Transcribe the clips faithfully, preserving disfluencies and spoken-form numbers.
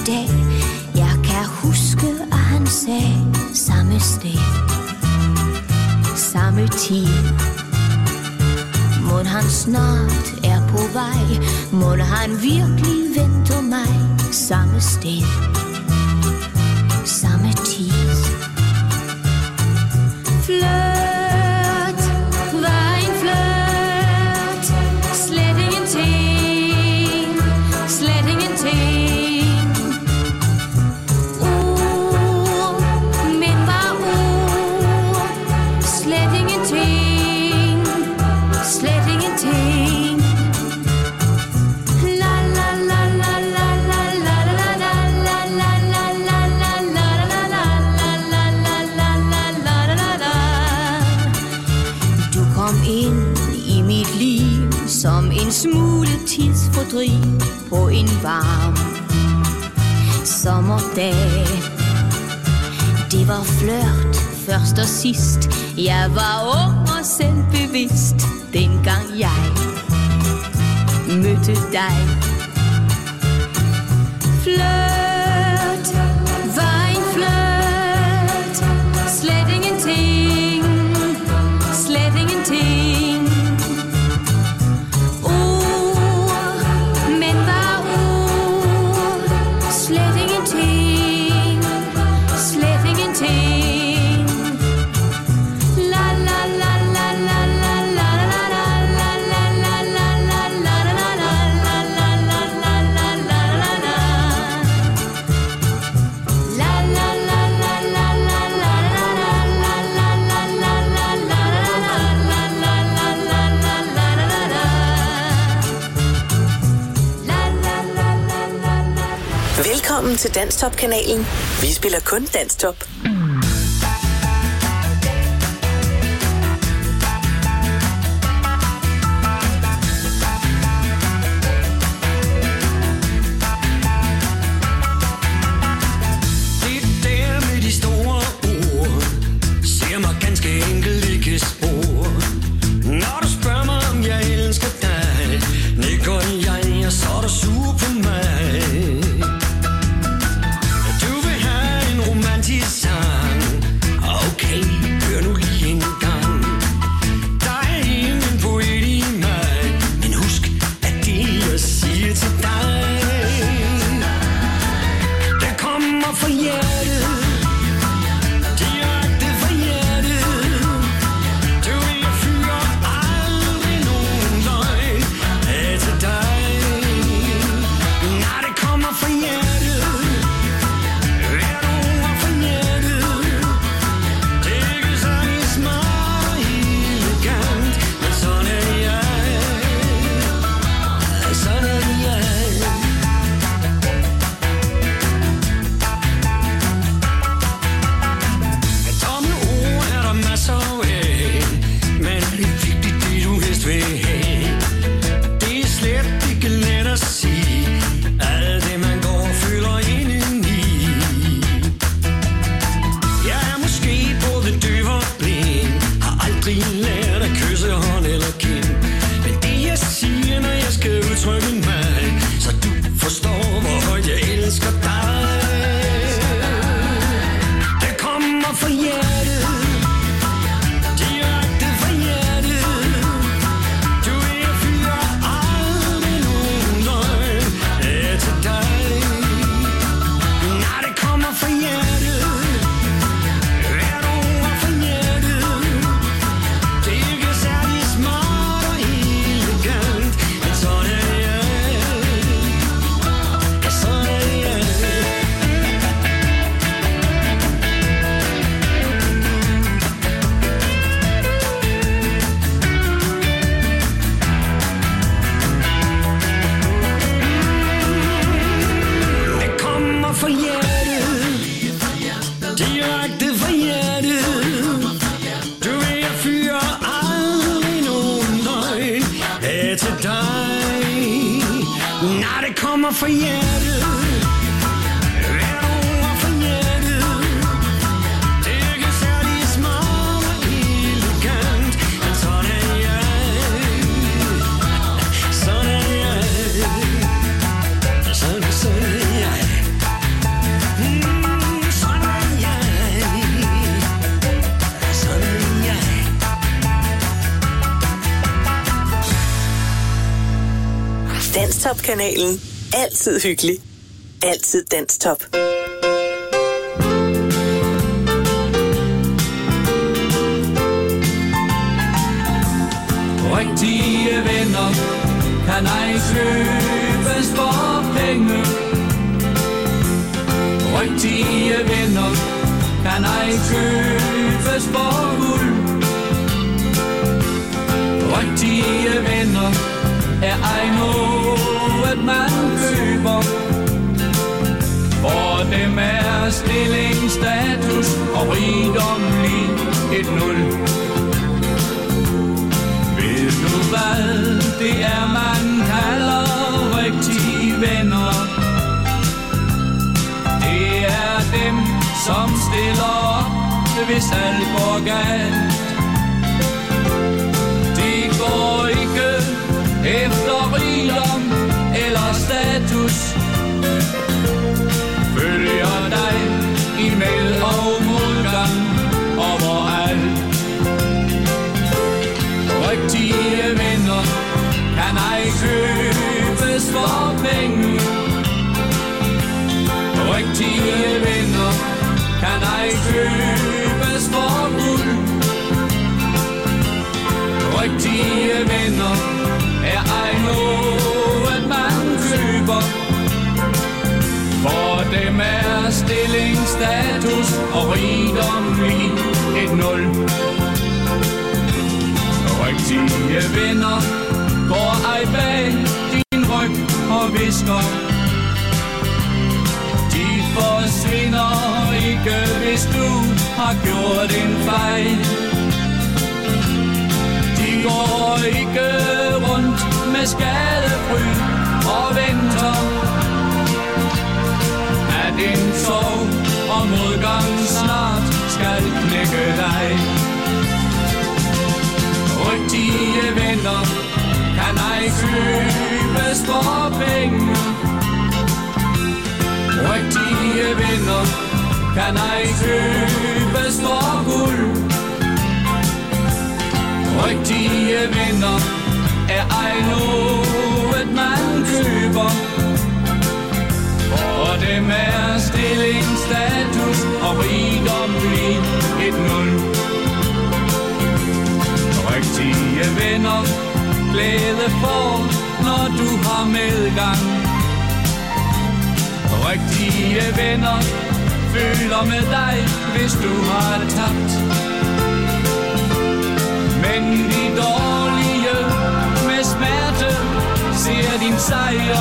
dag. Jeg kan huske, at han sagde samme sted, samme tid. Mon han snart er på vej, mon han virkelig venter mig samme sted, samme tid. Flørt, var en flørt, slet ingenting, slet ingenting. Ord, men var ord, slet ingenting, slet ingenting. La la la la la la la la la la la la la la la la la. Du kom ind i mit liv som en smule tidsfordriv på en varm sommerdag. Det var flørt først og sidst. Jeg var ung og selvbevidst, dengang jeg mødte dig. Flørt, var en flørt, slet ingenting, slet ingenting. Ord, men var ord, slet ingenting, slet ingenting. La la la la la la la la la la la la la la la la la la. Velkommen til Danstop-kanalen. Vi spiller kun Danstop. kommer fra hjertet. Hvert ord fra hjertet. Det er ikke særlig smart og elegant, men sådan er jeg. Sådan er jeg. Sådan, sådan er jeg. Danstop-kanalen. Altid hyggelig. Altid Danstop. Rigtige venner kan ej købes for penge. Rigtige venner kan ej købes for guld. Rigtige venner er ej noget man køber. For dem er stilling, status og rigdom lige et nul. Ved du hvad det er man kalder rigtige venner? Det er dem som stiller op hvis alt går galt. De går ikke efter rigdom eller status, følger dig i med og modgang overalt. Rigtige venner kan ej købes for penge. Rigtige venner kan ej købes for guld. Rigtige venner er ej noget man køber. For dem er stilling, status og rigdom lige et nul. Rigtige venner går ej bag din ryg og visker. De forsvinder ikke, hvis du har gjort en fejl. De går ikke rundt med skadefryd og venter, at en sorg og modgang snart skal knække dig. Rigtige venner kan ej købes for penge. Rigtige venner kan ej købes for guld. Rigtige venner er ej noget man køber. For dem er stilling, status og rigdom lige et nul. Rigtige venner glæde for, når du har medgang. Rigtige venner føler med dig, hvis du har tabt. Men de dårlige med smerte ser din sejr.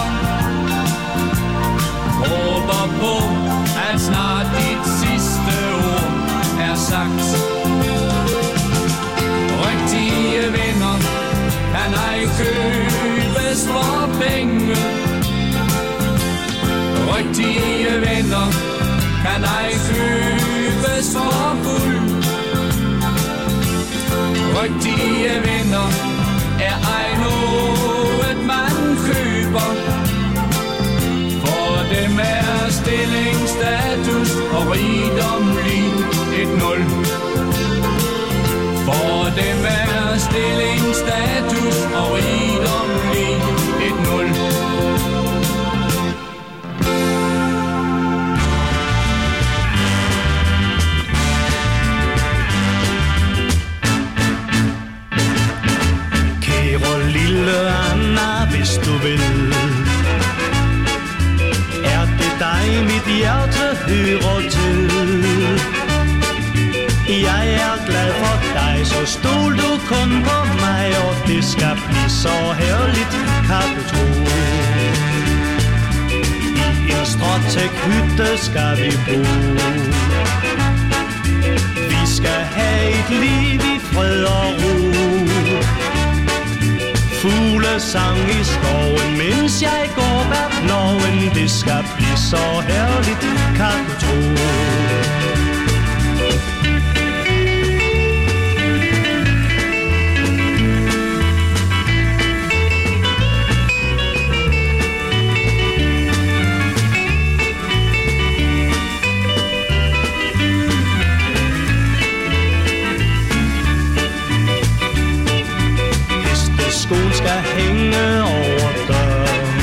Håber på, at snart dit sidste ord er sagt. Rigtige venner kan ej købes for penge. Rigtige venner kan ej købes for guld. Rigtige venner er ej noget man køber. For dem er stilling, status og rigdom lige et nul. For dem er stilling, status og rigdom lige et nul. Kære lille Anna, hvis du vil, er det dig mit hjerte hører til. Jeg er glad for dig, så stol du kun på mig, og det skal blive så herligt, kan du tro. I en stråtæk hytte skal vi bo. Vi skal have et liv i fred og ro. Fuglesang i skoven, mens jeg går bag ploven. Det skal blive så herligt, kan du tro. Skoen skal hænge over døren.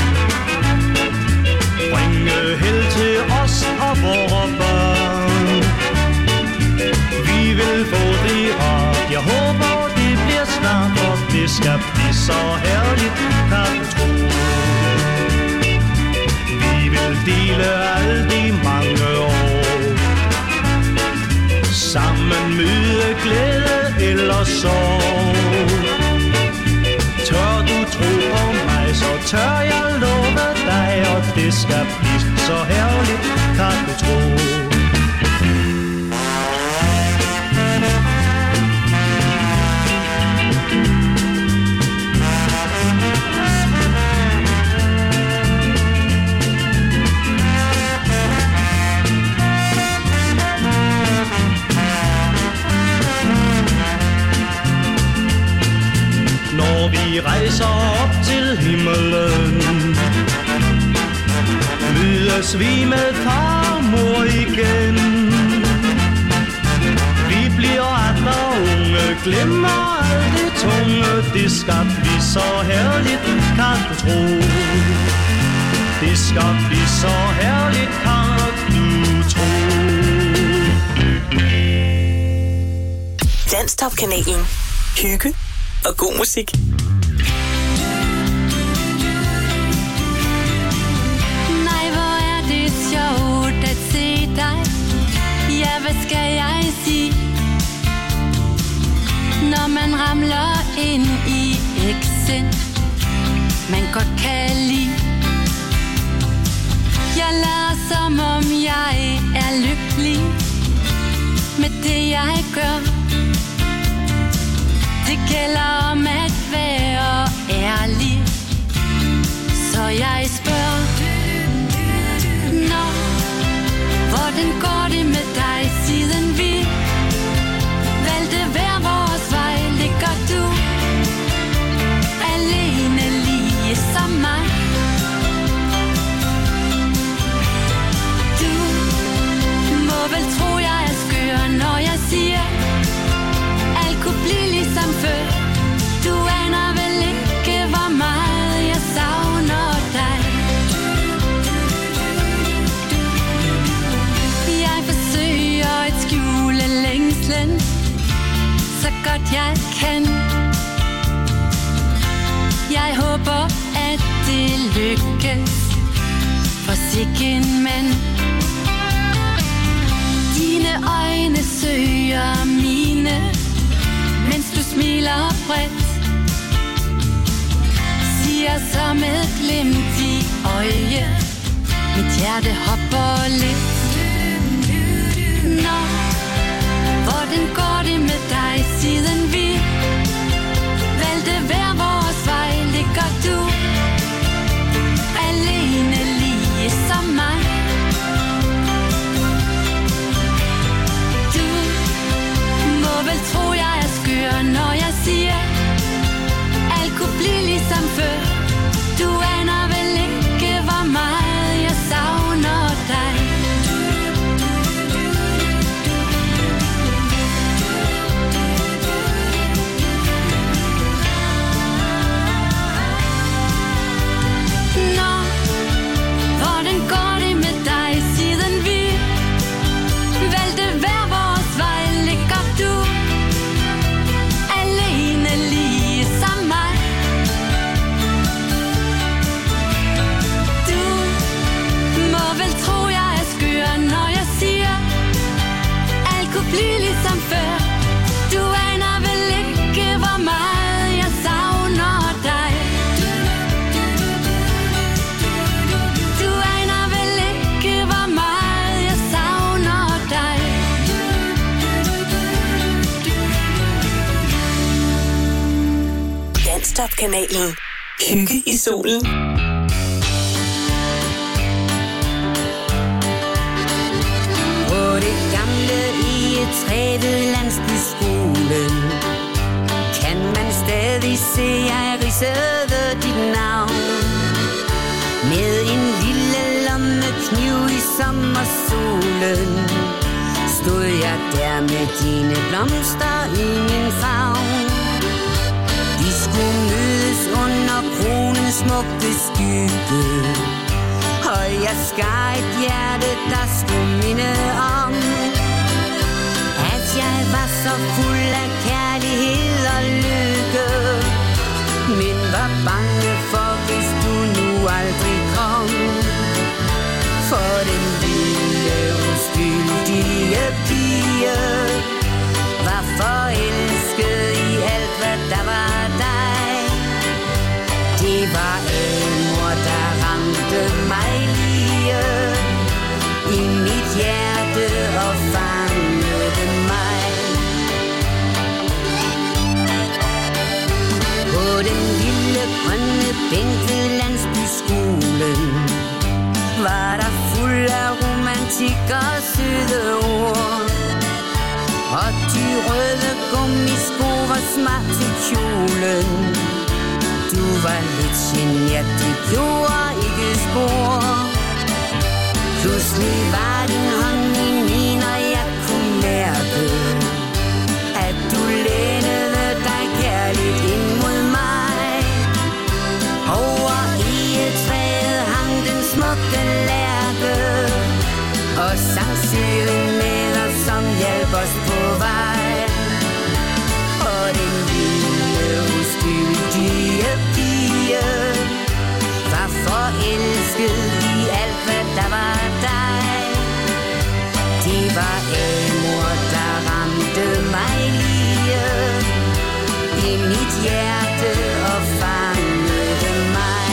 så herligt, kan du tro. Vi vil dele alle de mange år, sammen møde glæde eller sorg. Tør du tro på mig, så tør jeg love dig, og det skal blive så herligt, kan du tro. Når vi rejser op til himmelen, mødes vi med far og mor igen. Vi bliver atter unge, glemmer alt det tunge. Det skal blive så herligt, kan du tro. Det skal blive så herligt, kan du tro. Danstop-kanalen. Hygge og god musik. Nej, hvor er det sjovt at se dig. Ja, hvad skal jeg sige? Når man ramler ind i eksen, man godt kan lide. Jeg lader som om jeg er lykkelig med det jeg gør. Det gælder om at være ærlig, så jeg spørger, nå, hvordan går det med dig, siden vi valgte hver vores vej? Ligger du alene lige som mig? Du må vel tro, jeg er skør, når jeg siger, alt kunne blive ligesom før. Du aner vel ikke, hvor meget jeg savner dig. Jeg forsøger at skjule længslen så godt jeg kan. Jeg håber, at det lykkes for sikken mand. Dine øjne søger mine, mens du smiler bredt, siger så med glimt i øje, mit hjerte hopper lidt. Nå, hvordan går det med dig, siden vi valgte hver vores vej? Ligger du alene lige som mig? Du må vel tro, jeg er skør, når jeg siger, alt kunne blive ligesom før. Du aner vel ikke, hvor meget jeg savner dig. Nå, hvordan går det med dig, siden vi valgte hver vores vej? Ligger du alene lige som mig? Du må vel tro, jeg er skør, når jeg siger, alt kunne blive ligesom før. Du aner vel ikke, hvor meget jeg savner dig. Du aner vel ikke, hvor meget jeg savner dig. Danstop-kanalen. Hygge i solen. På det gamle egetræede landsbyskolen kan man stadig se, jeg ridsede dit navn. Med en lille lommekniv i sommersolen stod jeg der med dine blomster i min favn. De skulle mødes under kronens smukke skygge, og jeg skar et hjerte, der skulle minde om, at jeg var så fuld af kærlighed og lykke. Men For den lille uskyldige pige var forelsket i alt, hvad der var dig. Det var amor, der ramte mig lige i mit hjerte og fangede mig. På den lille grønne bænk ved landsbyskolen var der fuld af romantik og søde ord. Og de røde gummisko var smart til kjolen. Du var lidt genert, det gjorde ikke spor. Pludselig var din hånd i min, og jeg kunne mærke, at du lænede dig kærligt ind mod mig. Over i et træet hang den smukke lærke og sang serenader, som hjalp os på vej. Og den lille uskyldige pige var forelsket i alt, hvad der var dig. Det var amor, der ramte mig lige i mit hjerte og fangede mig.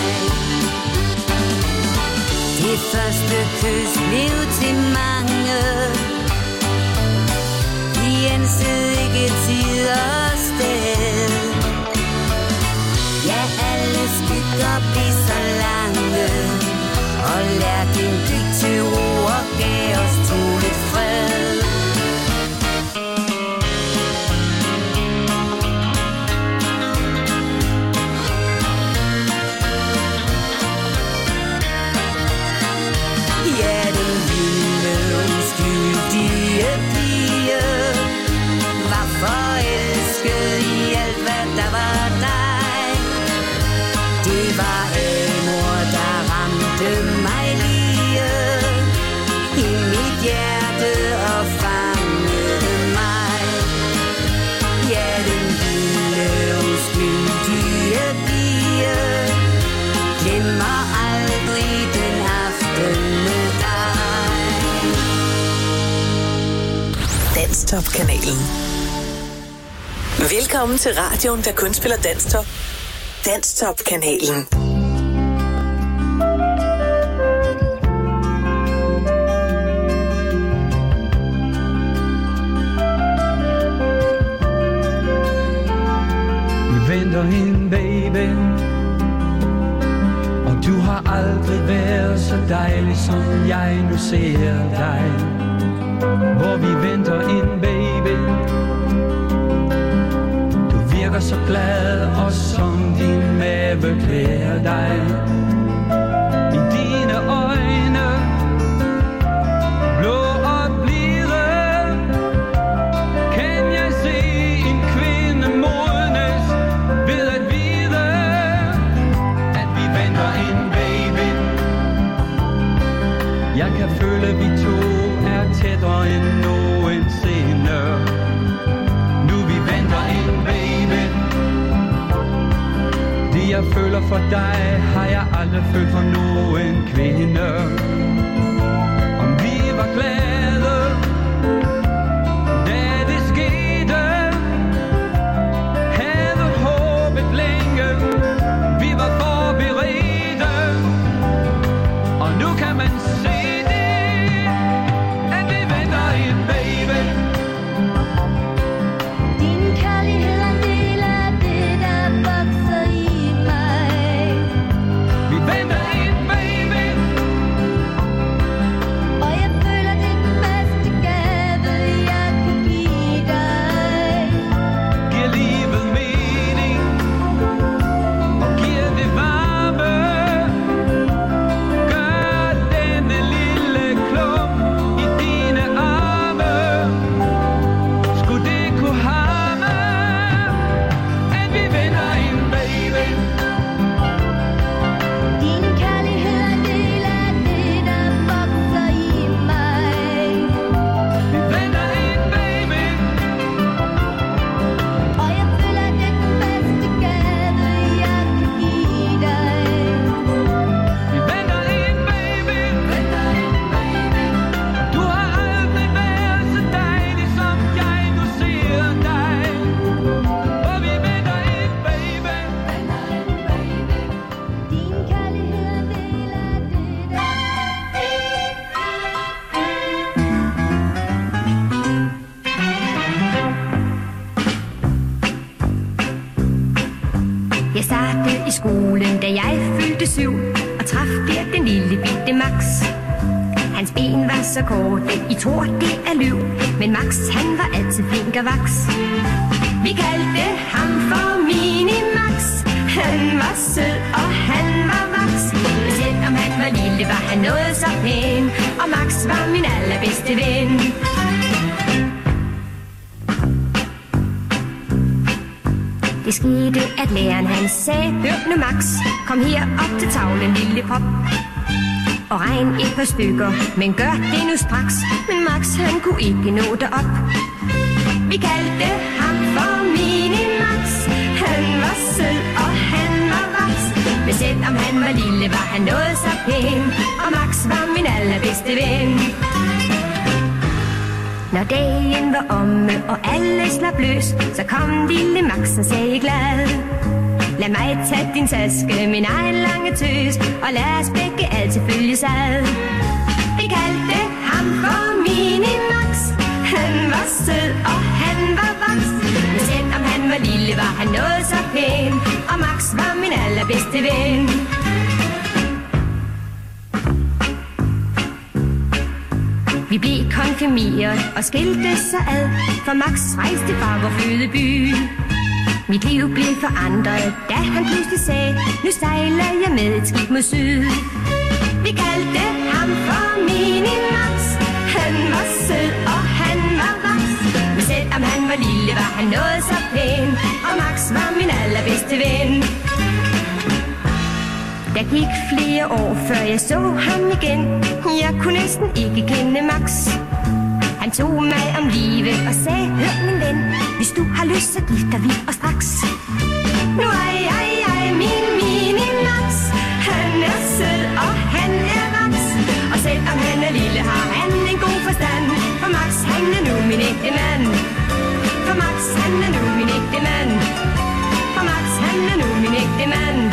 Det første kys blev til mange. Vi ensede ikke tid og sted. Ja, alle skygger blev så lange, og lærken gik til ro og gav os to lidt fred. Ja, den lille uskyldige pige var forelsket i alt, hvad der var dig. Det var amor, der ramte mig lige i mit hjerte og fangede mig. Ja, den lille uskyldige pige glemmer aldrig den aften med dig. Danstop-kanalen. Velkommen til radioen, der kun spiller Danstop. Danstop-kanalen. Vi venter hende, baby, og du har aldrig været så dejlig, som jeg nu ser dig. Hvor vi venter hende, baby, du virker så glad, og som din mave klæder dig. I dine øjne, blå og blide, kan jeg se en kvinde modnes ved at vide, at vi venter en baby. Jeg kan føle, at vi to er tættere end nogensinde. Nu vi venter en baby. Det jeg føler for dig, har jeg aldrig følt for nogen kvinde. Om vi var glade, da det skete, havde håbet længe, vi var forberedte. Og nu kan man se det, at vi venter en baby. Din kærlighed er en del af det, der vokser i mig. Vi venter en baby. Og jeg føler det skolen, da jeg fyldte syv, og traf der den lille bitte Max. Hans ben var så korte, I tror det er løv, men Max han var altid flink og vaks. Vi kaldte ham for Mini-Max. Han var sød, og han var vaks. Men selvom han var lille, var han noget så pæn, og Max var min allerbedste ven. Det skete, at læreren han sagde, hør nu Max, kom her op til tavlen, lille pop, og regn et par stykker, men gør det nu straks. Men Max han kunne ikke nå derop. Vi kaldte ham for Mini-Max. Han var sød, og han var vaks. Men selvom han var lille, var han noget så pæn, og Max var min allerbedste ven. Når dagen var omme, og alle slap løs, så kom lille Max og sagde glad: lad mig tage din taske, min egen lange tøs, og lad os begge altid følges ad. Vi kaldte ham for Mini-Max. Han var sød, og han var vaks. Men selvom han var lille, var han noget så pæn, og Max var min allerbedste ven. Vi blev konfirmeret og skilte sig ad, for Max rejste fra vor fødeby. Mit liv blev forandret, da han pludselig sagde: nu sejler jeg med et skib mod syd. Vi kaldte ham for Mini-Max. Han var sød, og han var vaks. Men selvom han var lille, var han noget så pæn, og Max var min allerbedste ven. Der gik flere år, før jeg så ham igen. Jeg kunne næsten ikke kende Max. Han tog mig om livet og sagde: hør min ven, hvis du har lyst, så gifter vi os straks. Nu er jeg, jeg min Mini-Max. Han er sød, og han er vaks. Og selvom han er lille, har han en god forstand. For Max, han er nu min ægte mand. For Max, han er nu min ægte mand. For Max, han er nu min ægte mand.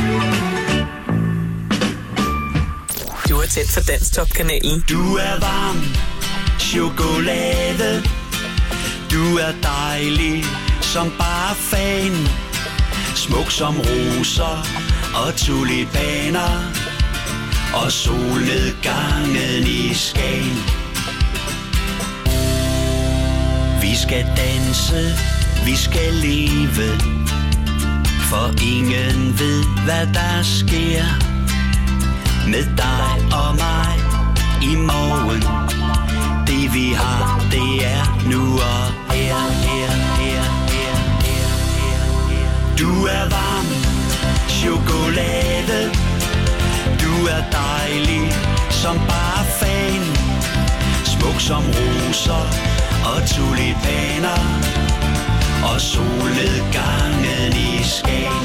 Du er tæt for Danstop-kanalen. Du er varm chokolade. Du er dejlig som bare fan. Smuk som roser og tulipaner. Og solnedgangen i Skagen. Vi skal danse, vi skal leve, for ingen ved hvad der sker med dig og mig i morgen. Det vi har, det er nu og her, her, her, her, her, her. Du er varm chokolade. Du er dejlig som bare fan. Smuk som roser og tulipaner. Og solnedgangen i Skagen.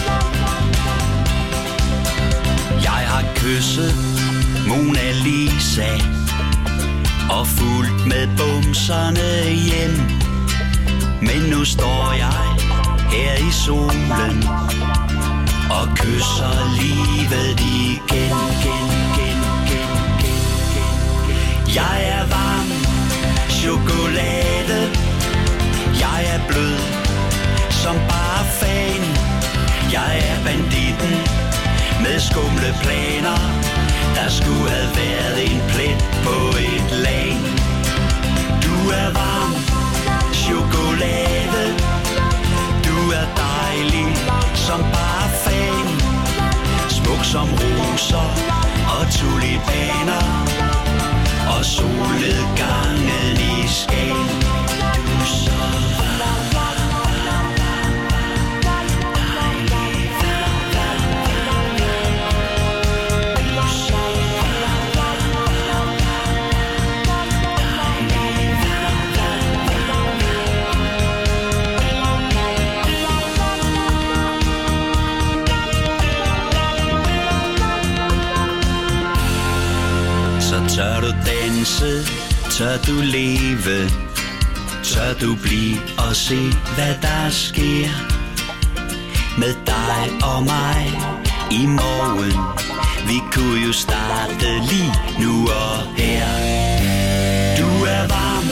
Jeg har kysset Mona Lisa og fulgt med bumserne hjem. Men nu står jeg her i solen og kysser livet igen, igen, igen, igen, igen. Jeg er varm chokolade. Jeg er blød som bare fan. Jeg er banditten med skumle planer. Der skulle have været en plet på et lag. Du er varm chokolade. Du er dejlig som bare fan. Smuk som roser og tulipaner. Og solnedgangen i Skagen. Du så tør du danse, tør du leve, tør du blive og se, hvad der sker med dig og mig i morgen. Vi kunne jo starte lige nu og her. Du er varm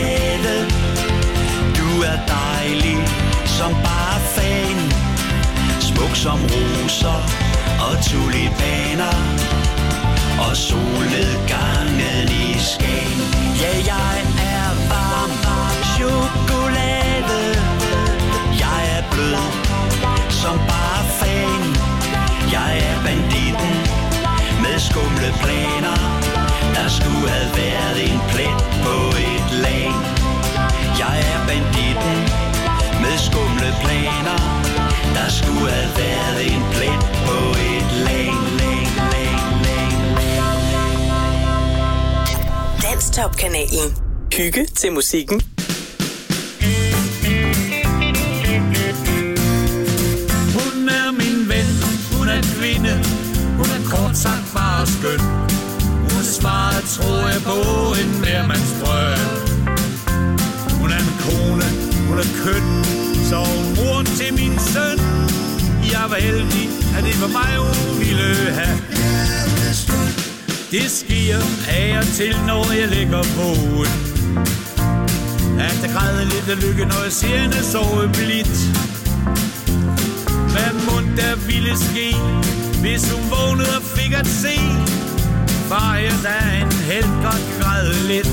chokolade. Du er dejlig som bare fan. smuk som roser og tulipaner og solnedgangen i Skagen. Ja, jeg er varm chokolade. Jeg er blød som bare fan. Jeg er banditten med skumle planer. Der skulle have været en plet på et lag. Jeg er banditten med skumle planer. Der skulle have været en plet på et lag, lag, lag, lag, lag. Danstop-kanalen. Hygge til musikken. Hun er min ven, hun er kvinde. Hun er kort sagt bare skøn. Hun svarer, tror jeg på en hvermands drøm. Hun er min kone, hun er køn. Så hun mor til min søn. Jeg var heldig, at det var mig, hun ville have. Det sker af og til, når jeg ligger vågen. At jeg græder lidt af lykke, når jeg ser hende sove blidt. Hvad mund der ville ske, hvis hun vågnede og fik at se far, jeg da en helt godt græde lidt.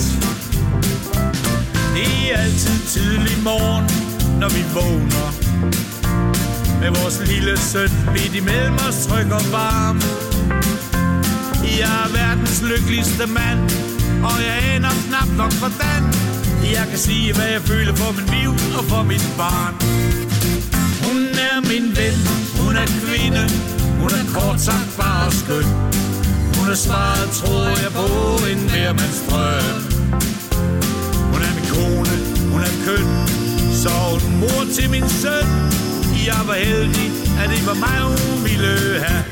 Det er altid tidlig morgen, når vi vågner, med vores lille søn midt imellem os tryg og varm. Jeg er verdens lykkeligste mand, og jeg aner knap nok hvordan jeg kan sige, hvad jeg føler for min liv og for mit barn. Hun er min ven, hun er kvinde. Hun er kort sagt bare skøn. Hun er svaret, tror jeg på en hvermands drøm. Hun er min kone, hun er køn. Så hun mor til min søn. Jeg var heldig, at det var mig, hun ville have.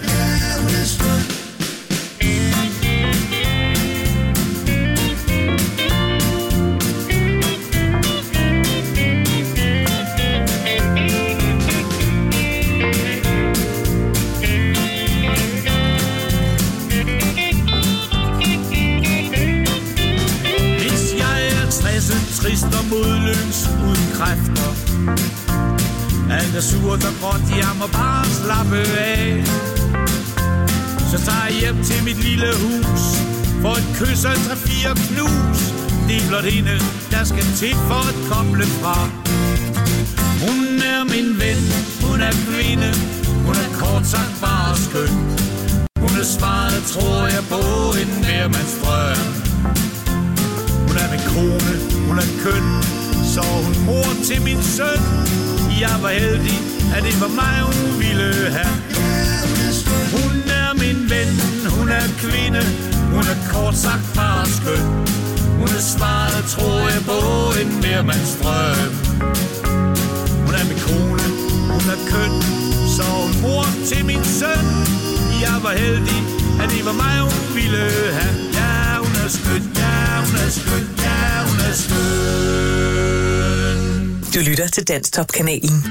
Trist og modløs uden kræfter. Alt er surt og gråt, jeg må bare slappe af. Så tager jeg hjem til mit lille hus, for et kys og tre-fire knus. Det er blot hende, der skal til for at koble fra. Hun er min ven, hun er kvinde. Hun er kort sagt bare skøn. Hun er svaret, tror jeg på en hvermands drøm. Hun er min kone, hun er køn. Så hun mor til min søn. Jeg var heldig, at det var mig, hun ville have. Hun er min ven, hun er kvinde. Hun er kort sagt bare skøn. Hun er svaret, tror jeg på en hvermands drøm. Hun er min kone, hun er køn. Så hun mor til min søn. Jeg var heldig, at det var mig, hun ville have. Ja, hun er skøn, ja, hun er skøn, ja, hun er skøn. Du lytter til Danstop-kanalen.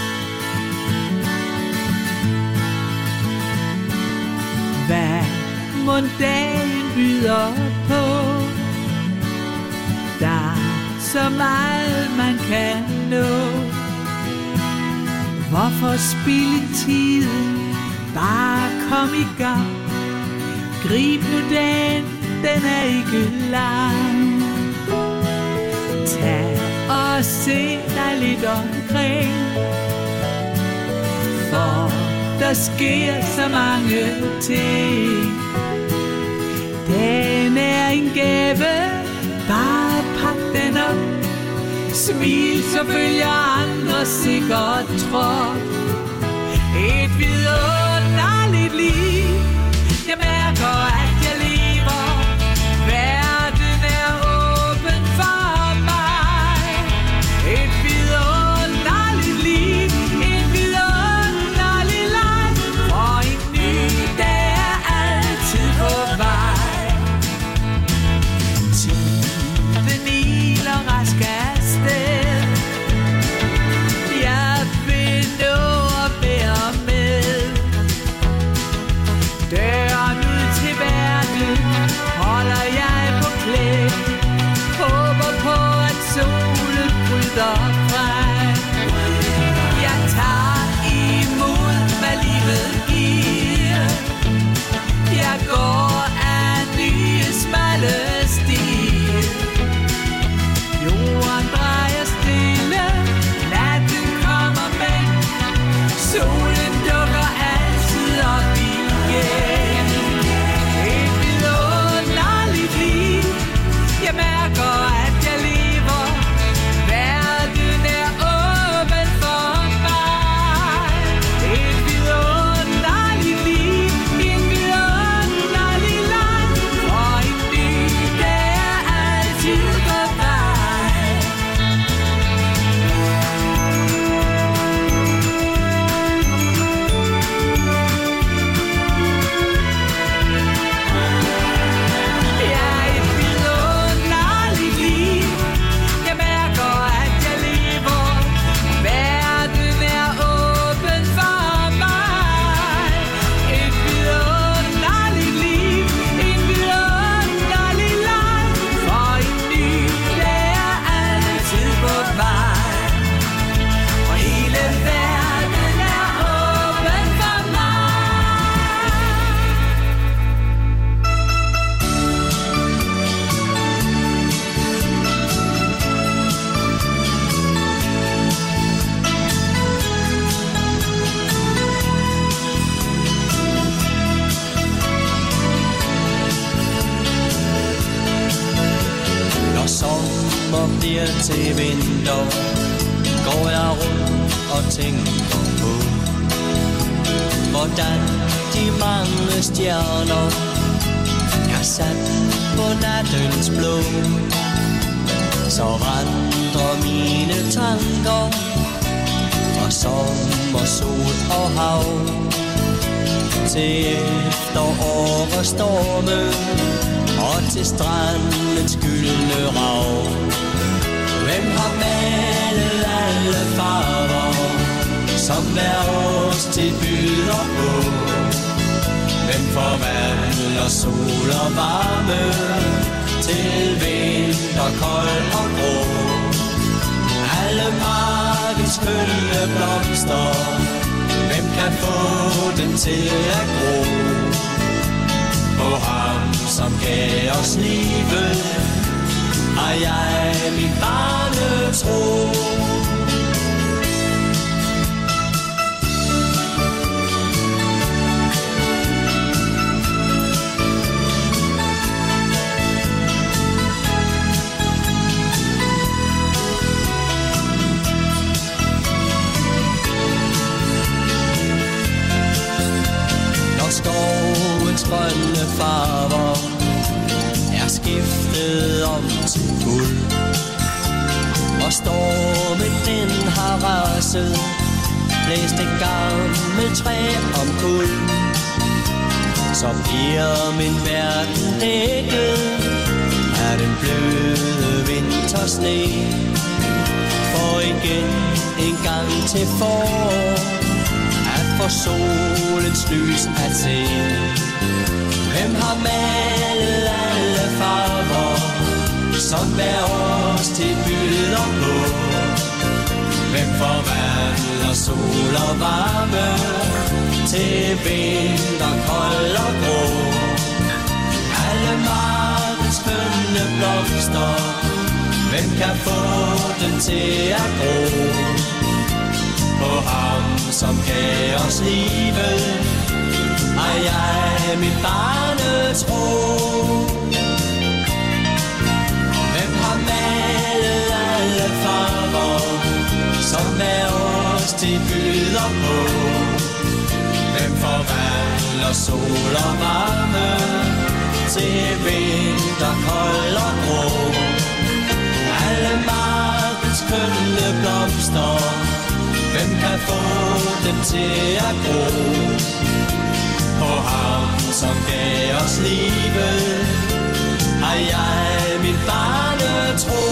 Hvad må dagen byder på? Der er så meget man kan nå. Hvorfor spilde tiden? Bare kom i gang. Grib nu dagen, den er ikke lang. Tag og se dig lidt omkring, for der sker så mange ting. Den er en gave, bare pak den op. Smil, så følger andre sikkert trop. Et vidunderligt liv. Jeg mærker, at jeg lever. Verden er åben for mig. Et vidunderligt liv. Et vidunderligt leg. For en ny dag er altid på vej. Tiden iler rask afsted. Jeg vil nå at være med. Døren ud til verden holder jeg på klæd. Håber på, at solen bryder frem. Jeg tager imod, hvad til vinter går jeg rundt og tænker på, hvordan de mange stjerner er sat på nattens blå. Så vandrer mine tanker fra sommer, sol og hav til efterår og storme og til strandens gyldne rav. Hvem har malet alle farver, som hver årstid byder på? Hvem forvandler sol og varme til vinter, kold og grå? Alle markens skønne blomster, hvem kan få den til at gro? På ham, som gav os livet, har jeg min barnetro. Når skovens grønne farver er skiftet om til guld, og stormen den har raset, blæst et gammelt træ om kul, så bliver min verden dækket af den bløde vintersne. For igen en gang til forår at få solens lys at se. Hvem har malet alle farver, som hver årstid byder på? Hvem forvandler sol og varme til vinter, kold og grå? Alle markens skønne blomster, hvem kan få den til at gro? På ham, som gav os livet, har jeg min barnetro. Hvem har malet alle farver, som hver årstid byder på? Hvem forvandler sol og varme til vinter, kold og grå? Alle markens skønne blomster, hvem kan få dem til at gro? På ham, som gav os livet, har jeg min barnetro.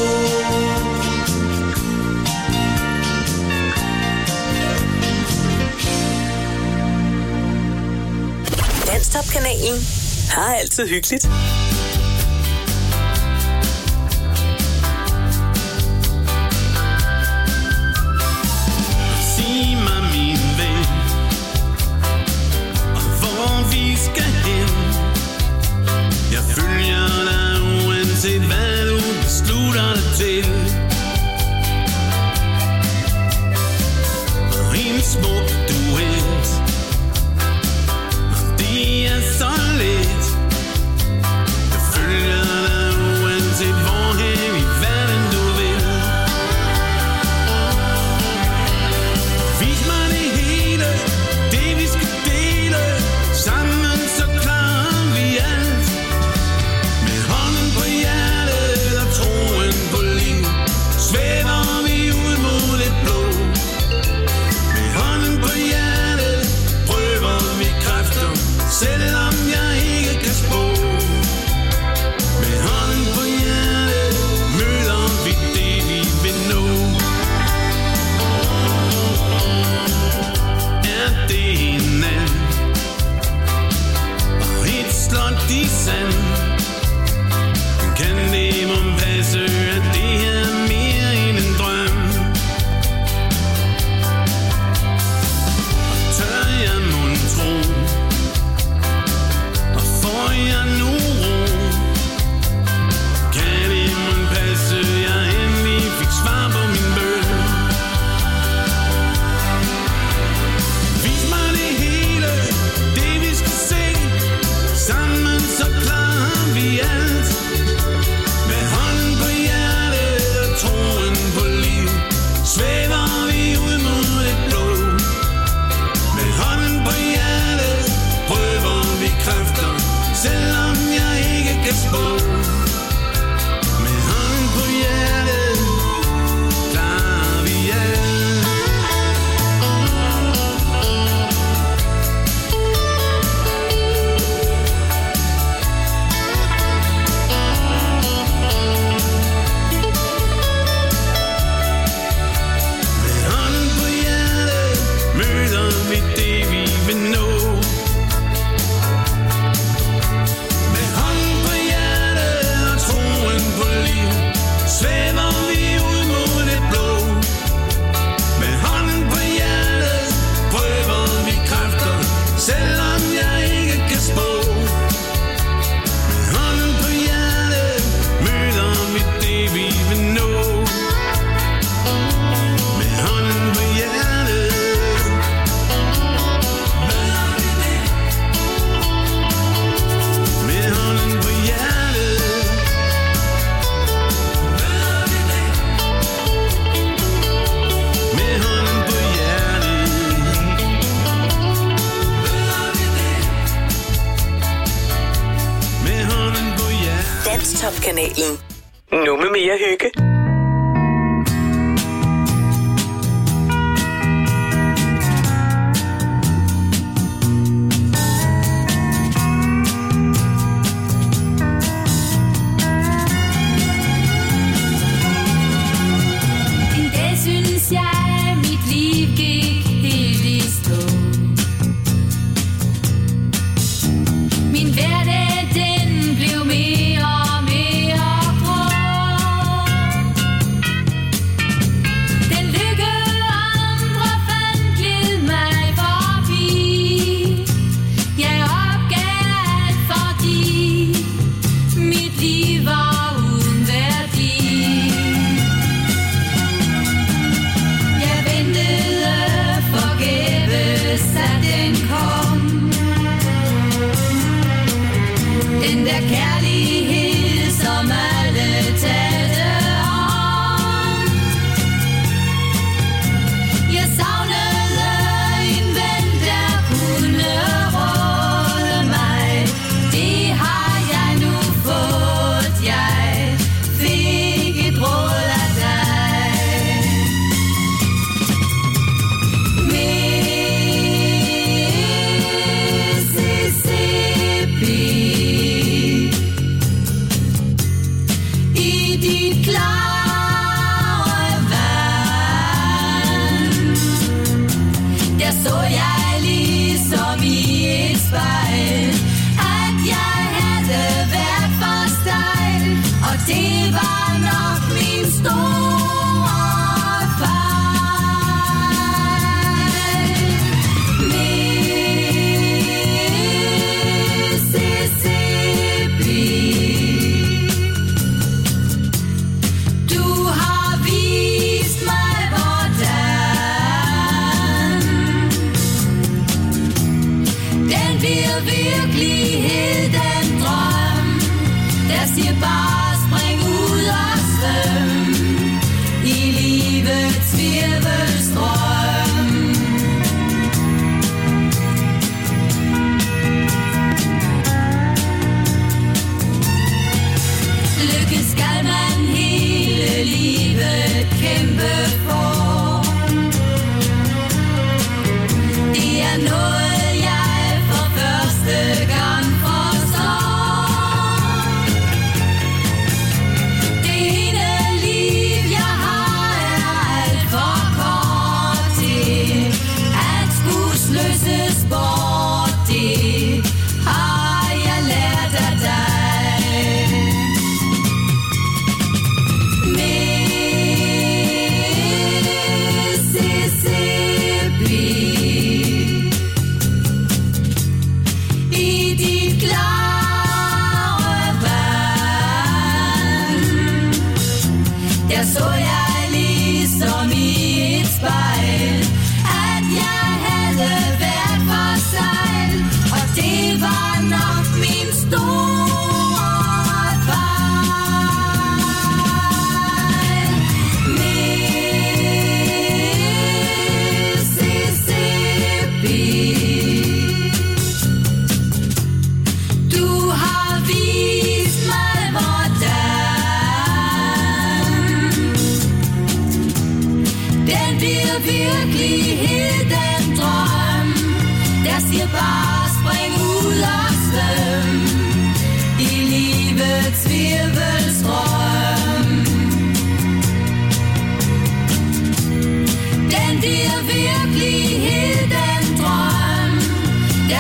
Danstop-kanalen har altid hyggeligt. Sig mig, min ven, hvor vi skal hen. Jeg følger dig uanset hvad du beslutter dig til. En smuk duet, det er så let. Jeg følger dig uanset hvorhen i verden du vil. Vis mig det hele, det vi skal dele. Sammen så klarer vi alt. Med hånden på hjertet og troen på liv, svæver vi ud mod det blå. Med hånden på hjertet prøver vi kræfter, selvom jeg ikke kan spå. Med hånden på hjertet møder vi det vi vil nå. Er det en nat og et slot i sand, kan det må passe, at det er mere end en drøm. Og tør jeg mon tro, og får jeg nu ro, kan det mon passe, jeg endelig fik svar på min bøn. Vis mig det hele, det vi skal se, sammen så klarer spå. Med hånden på hjertet klarer vi alt. Med hånden på hjertet møder vi det, vi vil nå. Med hånden på hjertet og troen på liv svæver vi ud mod det blå. Med hånden på hjertet prøver vi kræfter, selvom jeg ikke kan spå. Med hånden på hjertet møder vi det, vi vil nå. Med hånden på hjertet møder vi det. Med hånden på hjertet møder vi det. Med hånden på hjertet møder vi det. Med hånden på hjertet. Danstop-kanalen. Nu med mere hygge. En dag synes jeg, mit liv gik helt i stå. Min hverdag, den blev mere og mere grå. Den lykke andre fandt gled mig forbi. Jeg opgav alt, fordi mit liv var uden værdi. Jeg ventede forgæves, at den kom. Den der kærlighed, som alle talte om. Jeg savnede en ven, der kunne råde mig. Det har jeg nu fået. Jeg fik et råd af dig. Mississippi, i dit klare vand, der så jeg ligesom i et spejl, at jeg havde været for stejl, og det var nok min store fejl. Mississippi, du har vist mig hvordan den bliver virkelighed, den drøm, der siger bare spring ud og svøm i livets virvelstrøm. Lykke skal man hele livet kæmpe for. Det er noget, jeg for første gang forstår. Det ene liv, jeg har, er alt for kort.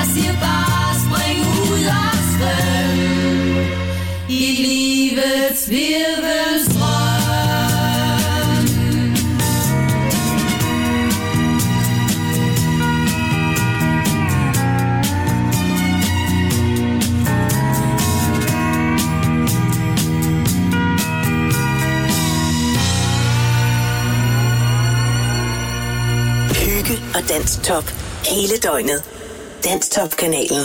Jeg siger bare spring ud og svøm i livets virvelstrøm. Hygge og Danstop hele døgnet. Danstop-kanalen.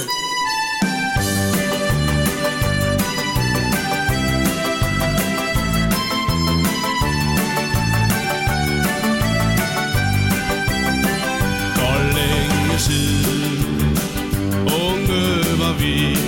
For længe siden, unge var vi.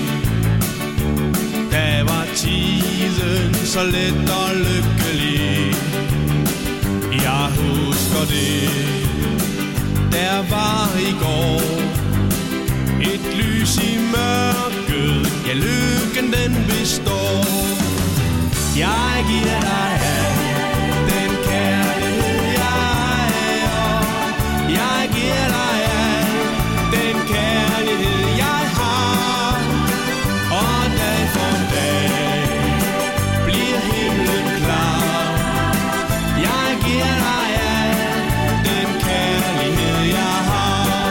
Da var tiden så let og lykkelig. Jeg husker det. Der var i går et lys i mørket. Ja, lykken den består. Jeg giver dig alt den kærlighed jeg er. Jeg giver dig alt den kærlighed jeg har. Og dag for dag bliver himlen klar. Jeg giver dig alt den kærlighed jeg har.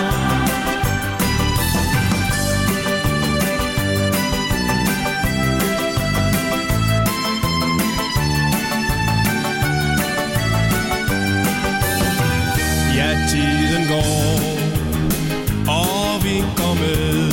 Ja, tiden går, og vi går med.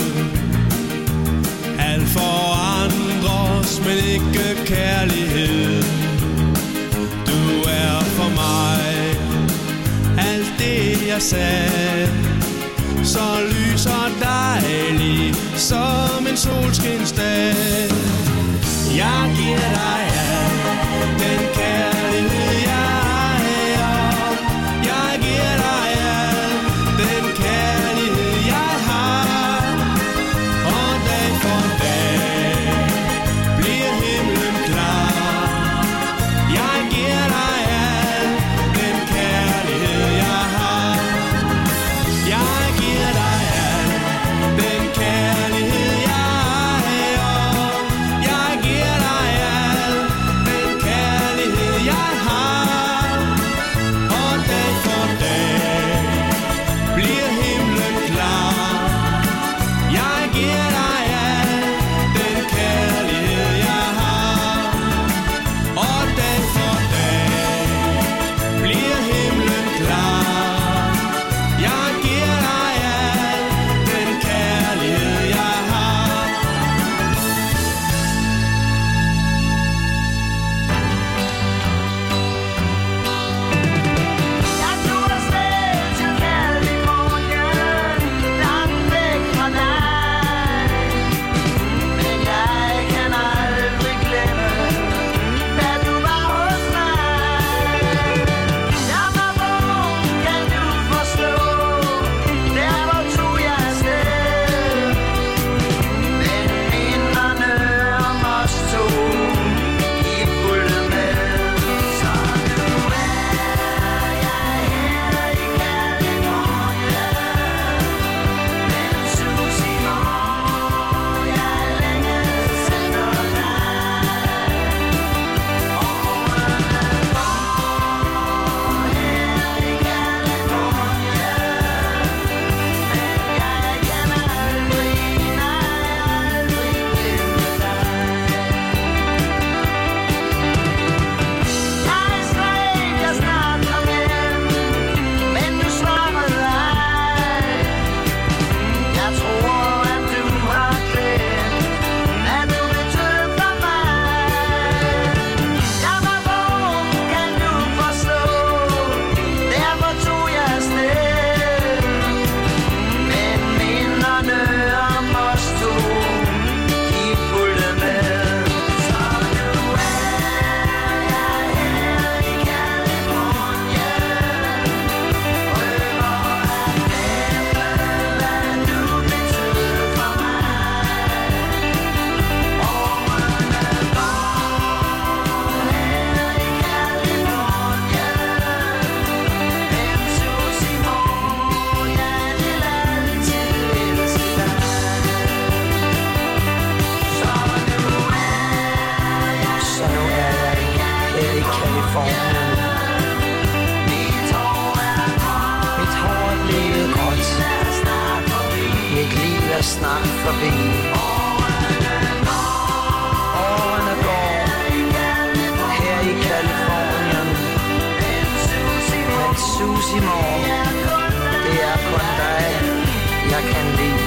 Alt forandres, men ikke kærlighed. Du er for mig alt det jeg sagde. Så lys og dejlig som en solskinsdag. Jeg giver dig alt den kærlighed jeg er. Jeg giver dig alt den kærlighed jeg har. Og dag for dag bliver himlen klar. Jeg giver dig alt den kærlighed jeg har. Jeg giver dig alt den kærlighed jeg er. Jeg giver dig alt den kærlighed jeg er snart forbi. Årene går her i Californien, men Susie mor, det er kun dig, jeg kan lide.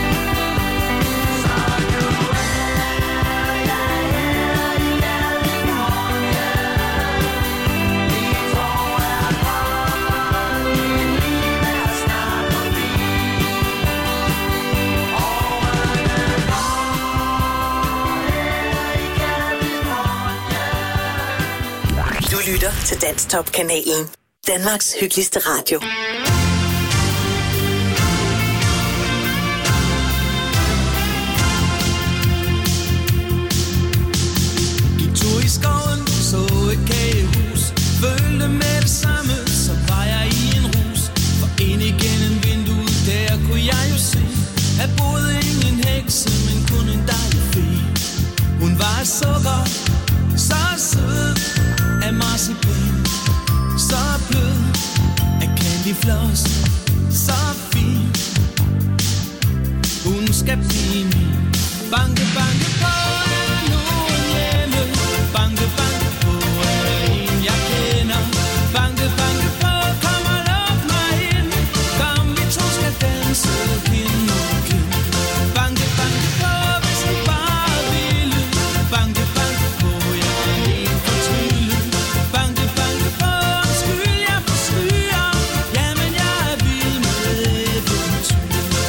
Du lytter til Danstop-kanalen. Danmarks hyggeligste radio. Gik tur i skoven, så et kagehus. Følte med det samme, så var jeg i en rus. For ind igennem vinduet, der kunne jeg jo se, at boede ingen hekse, men kun en dejlig fe. Hun var et sukker, så sød af marcipan, så blød af candyfloss, så fin. Hun skal blive min. Banke, banke på, er der nogen hjemme? Banke, banke på, er der en, jeg kender? Banke, banke på, kom og luk mig ind. Kom, vi to skal danse kind mod kind. Banke, banke på, hvis I bare ville. Banke, banke på, jeg er en for trylle. Banke, banke på, undskyld, jeg forstyrrer. Jamen, jeg er vild med eventyr.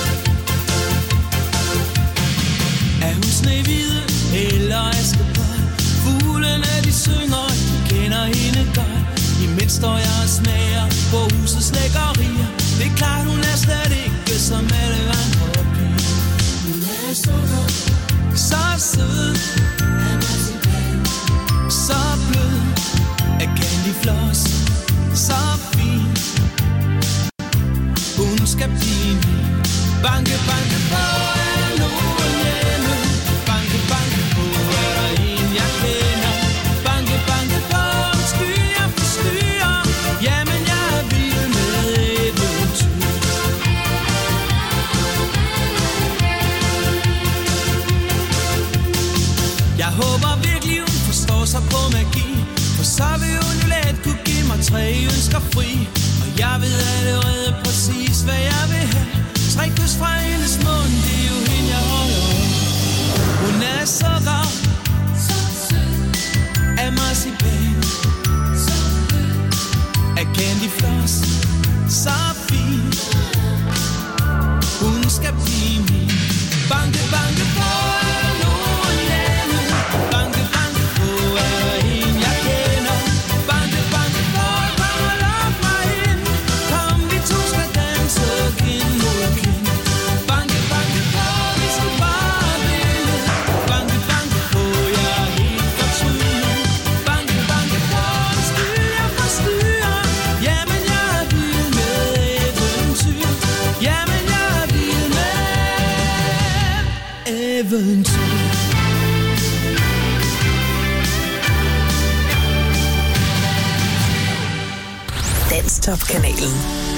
Er hun Snehvide eller Askepot? Fuglene de synger, de kender hende godt. Imens står jeg og smager på husets lækkerier. Det er klart, hun er slet ikke som alle andre piger. Hun er så godt, så sød af marcipan, så blød af candyfloss, så fin. Hun skal blive min. Banke, banke på, er der nogen hjemme? Banke, banke på, er der en, jeg kender? Banke, banke på, undskyld, jeg forstyrrer. Jamen, jeg er vild med eventyr. Jeg håber virkelig, hun forstår sig på magi, for så vil hun jo let kunne give mig tre ønsker fri. Og jeg ved allerede præcis, hvad jeg vil have. Tre kys fra hendes mund, det er jo hende, jeg holder af. Hun er sukker, så sød af marcipan, så blød af candyfloss, så fin. Hun skal blive min. Banke, banke på, er der nogen hjemme? Banke, banke på, er der en, jeg kender? Banke, banke på, kom og luk mig ind. Kom, vi to skal danse kind mod kind. Banke, banke på, hvis I bare ville. Banke, banke på, jeg er helt fortrylle. Banke, banke på, undskyld, jeg forstyrrer. Jamen, jeg er vild med eventyr. Jamen, jeg er vild med eventyr. Danstop-kanalen.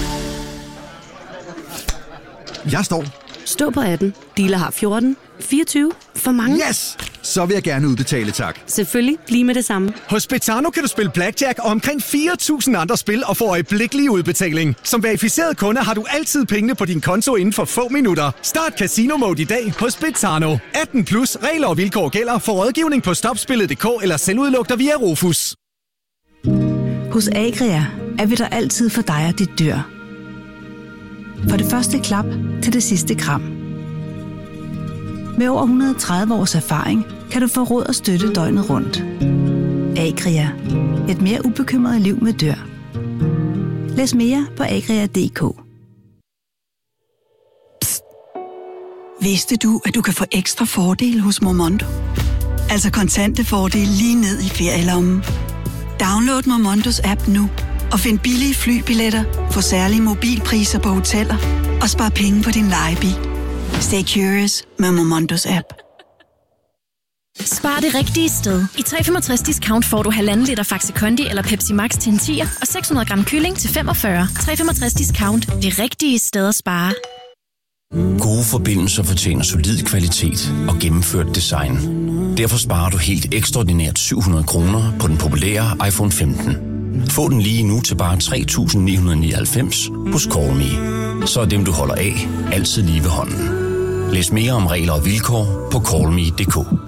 Jeg står. Stå på atten. Dealer har fjorten. fireogtyve. For mange. Yes! Så vil jeg gerne udbetale, tak. Selvfølgelig. Lige med det samme. Hos Betano kan du spille blackjack og omkring fire tusind andre spil og få øjeblikkelig udbetaling. Som verificeret kunde har du altid pengene på din konto inden for få minutter. Start Casino Mode i dag hos Betano. atten plus. Regler og vilkår gælder. For rådgivning på stopspillet punktum d k eller selvudluk dig via Rofus. Hos Agria er vi der altid for dig og dit dyr. For det første klap til det sidste kram. Med over et hundrede og tredive års erfaring kan du få råd og støtte døgnet rundt. Agria. Et mere ubekymret liv med dyr. Læs mere på agria punktum d k. Psst. Vidste du, at du kan få ekstra fordele hos Momondo? Altså kontante fordele lige ned i ferielommen. Download Momondos app nu og find billige flybilletter, få særlige mobilpriser på hoteller og spar penge på din lejebil. Stay curious med Momondos app. Spar det rigtige sted. I tre komma femogtres discount får du halvanden liter Faxi Kondi eller Pepsi Max til en tier og seks hundrede gram kylling til femogfyrre. tre komma femogtres discount. Det rigtige sted at spare. Gode forbindelser fortjener solid kvalitet og gennemført design. Derfor sparer du helt ekstraordinært syv hundrede kroner på den populære iPhone femten. Få den lige nu til bare tre tusind ni hundrede nioghalvfems hos Call Me. Så er dem, du holder af, altid lige ved hånden. Læs mere om regler og vilkår på call me punktum d k.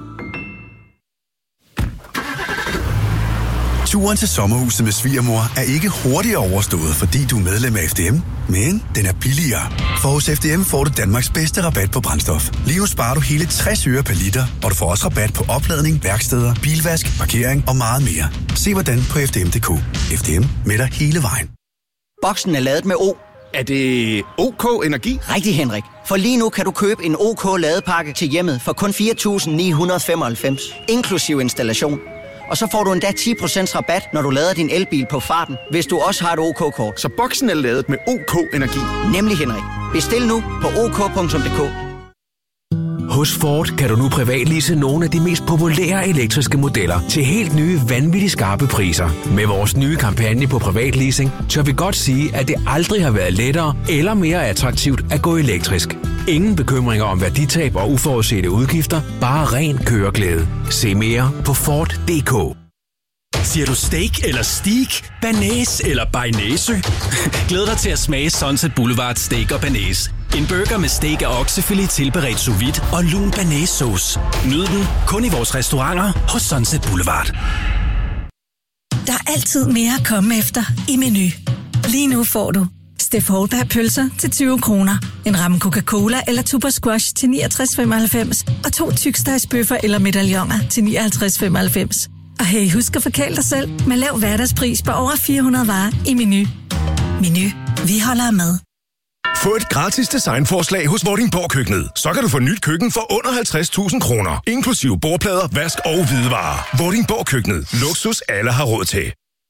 Turen til sommerhuset med svigermor er ikke hurtigere overstået, fordi du er medlem af F D M, men den er billigere. For hos F D M får du Danmarks bedste rabat på brændstof. Lige nu sparer du hele tres øre per liter, og du får også rabat på opladning, værksteder, bilvask, parkering og meget mere. Se hvordan på f d m punktum d k. F D M med dig hele vejen. Boksen er ladet med O. Er det OK Energi? Rigtig, Henrik. For lige nu kan du købe en OK ladepakke til hjemmet for kun fire tusind ni hundrede femoghalvfems, inklusiv installation. Og så får du endda ti procent rabat, når du lader din elbil på farten, hvis du også har et OK-kort. Så boksen er ladet med OK Energi? Nemlig, Henrik. Bestil nu på ok punktum d k. Hos Ford kan du nu privatlease nogle af de mest populære elektriske modeller til helt nye, vanvittigt skarpe priser. Med vores nye kampagne på privatleasing, tør vi godt sige, at det aldrig har været lettere eller mere attraktivt at gå elektrisk. Ingen bekymringer om værditab og uforudsete udgifter, bare ren køreglæde. Se mere på Ford punktum d k. Siger du steak eller steak, banæs eller bearnaise? Glæd dig til at smage Sunset Boulevard Steak og Banæs. En burger med steak og oksefilet tilberedt sous vide og lun banæssauce. Nyd den kun i vores restauranter hos Sunset Boulevard. Der er altid mere at komme efter i Meny. Lige nu får du Steff Holberg pølser til tyve kroner, en ramme Coca-Cola eller Tuber Squash til niogtres femoghalvfems og to tykstegsbøffer eller medaljoner til nioghalvtreds femoghalvfems. Og hey, husk at forkæle dig selv med lav hverdagspris på over fire hundrede varer i Meny. Meny. Vi holder med. Få et gratis designforslag hos Vordingborg Køkkenet. Så kan du få nyt køkken for under halvtreds tusind kroner. Inklusive bordplader, vask og hvidevarer. Vordingborg Køkkenet. Luksus alle har råd til.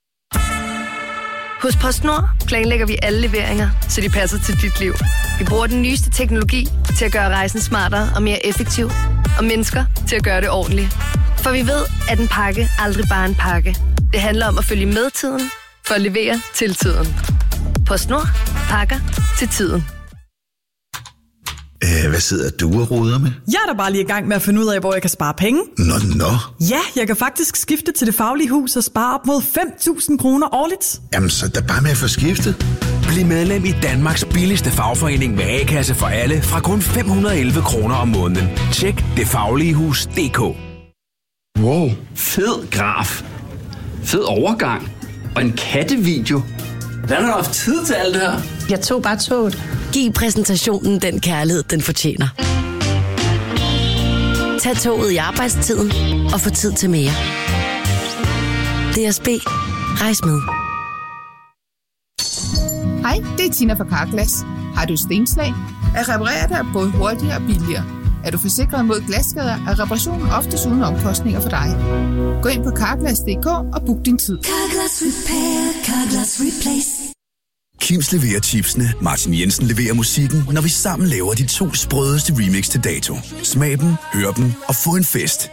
Hos PostNord planlægger vi alle leveringer, så de passer til dit liv. Vi bruger den nyeste teknologi til at gøre rejsen smartere og mere effektiv. Og mennesker til at gøre det ordentligt. For vi ved, at en pakke aldrig bare er en pakke. Det handler om at følge med tiden, for at levere til tiden. PostNord. Pakker til tiden. Æh, hvad sidder du og roder med? Jeg er da bare lige i gang med at finde ud af, hvor jeg kan spare penge. Nå, nå. Ja, jeg kan faktisk skifte til Det Faglige Hus og spare op mod fem tusind kroner årligt. Jamen, så er der bare med at få skiftet. Bliv medlem i Danmarks billigste fagforening med A-kasse for alle fra kun fem hundrede og elleve kroner om måneden. Tjek det faglige hus punktum d k. Wow, fed graf. Fed overgang. Og en kattevideo. Hvordan har du haft tid til alt det her? Jeg tog bare toget. Giv præsentationen den kærlighed, den fortjener. Tag toget i arbejdstiden og få tid til mere. D S B. Rejs med. Hej, det er Tina fra Carglass. Har du stenslag? At reparere dig er både hurtigere og billigere. Er du forsikret mod glasskader, er reparationen oftest uden omkostninger for dig. Gå ind på carglass punktum d k og book din tid. Carglass Repair, Carglass Replace. Kims leverer chipsene, Martin Jensen leverer musikken, når vi sammen laver de to sprødeste remix til dato. Smag dem, hør dem og få en fest.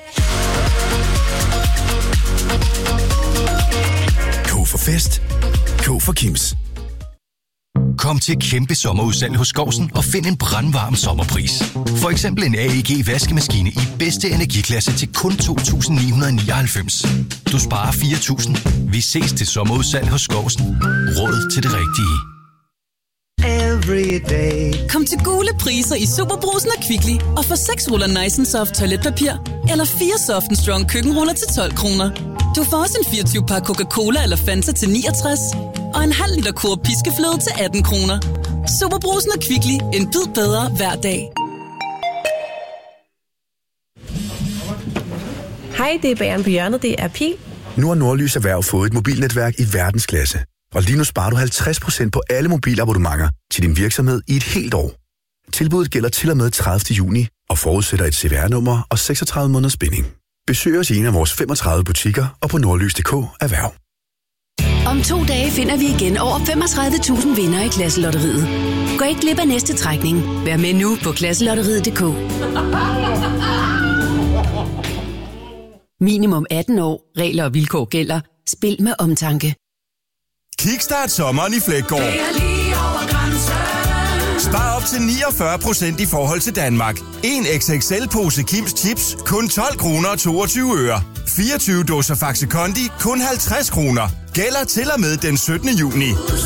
K for fest. K for Kims. Kom til kæmpe sommerudsalg hos Skousen og find en brandvarm sommerpris. For eksempel en A E G vaskemaskine i bedste energiklasse til kun to tusind ni hundrede nioghalvfems. Du sparer fire tusind. Vi ses til sommerudsalg hos Skousen. Råd til det rigtige. Everyday. Kom til gule priser i Superbrusen og Kvickly og få seks ruller Nice and Soft toiletpapir eller fire Soft and Strong køkkenruller til tolv kroner. Du får også en fireogtyve par Coca-Cola eller Fanta til niogtres og en halv liter Coop piskefløde til atten kroner. Superbrusen og Kvickly. En bid bedre hver dag. Hej, det er Bageren på hjørnet. Det er Pil. Nu har Nordlys Erhverv fået et mobilnetværk i verdensklasse. Og lige nu sparer du halvtreds procent på alle mobilabonnementer til din virksomhed i et helt år. Tilbuddet gælder til og med tredivte juni og forudsætter et C V R-nummer og seksogtredive måneders binding. Besøg os i en af vores femogtredive butikker og på nordlys punktum d k erhverv. Om to dage finder vi igen over femogtredive tusind vinder i Klasselotteriet. Gå ikke glip af næste trækning. Vær med nu på klasselotteriet punktum d k. Minimum atten år. Regler og vilkår gælder. Spil med omtanke. Kickstart sommeren i Fleggaard. Spar op til niogfyrre procent i forhold til Danmark. En X X L-pose Kims Chips, kun tolv kroner og toogtyve øre. fireogtyve dåser Faxe Kondi, kun halvtreds kroner. Gælder til og med den syttende juni.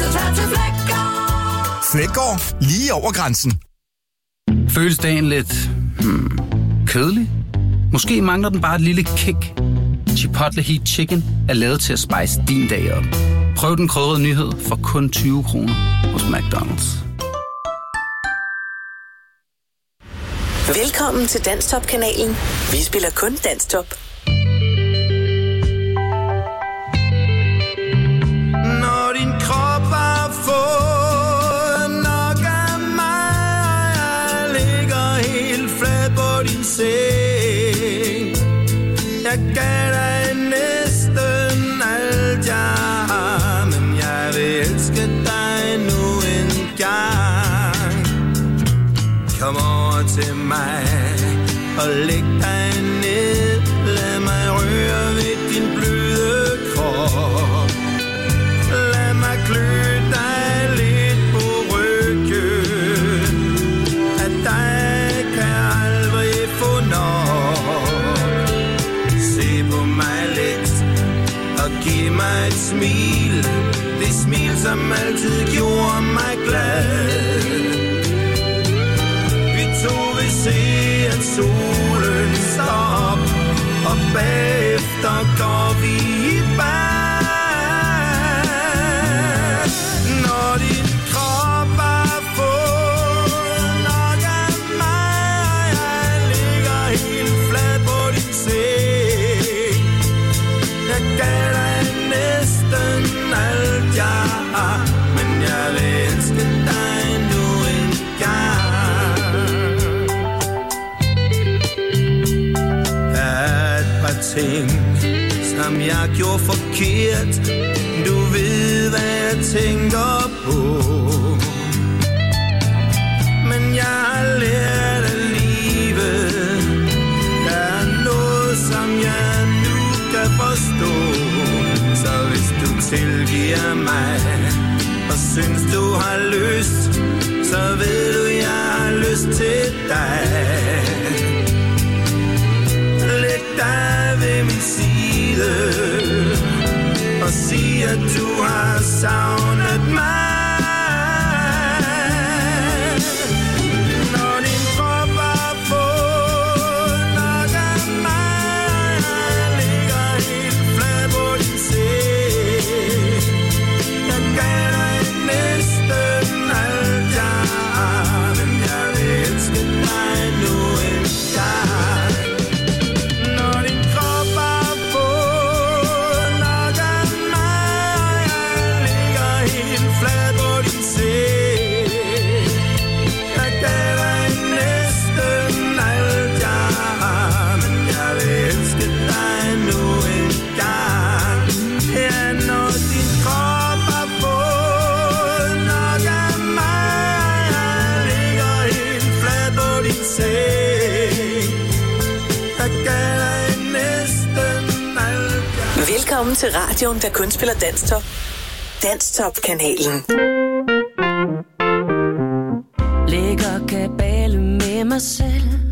Fleggaard, lige over grænsen. Føles dagen lidt hmm, kedelig? Måske mangler den bare et lille kick. Chipotle Heat Chicken er lavet til at spice din dag op. Prøv den krydrede nyhed for kun tyve kroner hos McDonald's. Velkommen til Danstop-kanalen. Vi spiller kun Danstop. Når din krop har fået nok af mig, jeg ligger helt flad på din seng. Jeg gav dig næsten alt jeg har, men jeg vil elske dig nu en gang. Kom over til mig og læg dig ned. Lad mig røre ved din bløde krop. Lad mig klø dig lidt på ryggen. Af dig kan jeg aldrig få nok. Se på mig lidt og giv mig et smil. Det smil, som altid gjorde mig glad. Vi to vil se, at solen står op, og bagefter går vi i bad. Når din krop har fået nok af mig, jeg ligger helt flad på din seng. Jeg gav dig næsten alt jeg har, men jeg vil elske dig nu en gang. Der er et par ting, som jeg gjorde forkert. Du ved, hvad jeg tænker på. Men jeg har lært af livet. Der er noget, som jeg nu kan forstå. Så hvis du tilgiver mig og synes du har lyst, så ved du, jeg har lyst til dig. Læg dig ved min side og sig, at du har savnet mig. Når din krop har fået nok af mig, jeg ligger helt flad på din seng. Jeg gav dig næsten alt jeg har, men jeg vil elske dig nu en gang. Når din krop har fået nok af mig, jeg ligger helt flad på din seng. Jeg gav dig næsten alt jeg har, men jeg vil elske dig nu en gang. Ja, når din krop har fået nok af mig, jeg ligger helt flad på din seng. Jeg gav dig næsten alt jeg... Velkommen til radioen, der kun spiller Danstop. Danstop-kanalen. Ligger kabale med mig selv.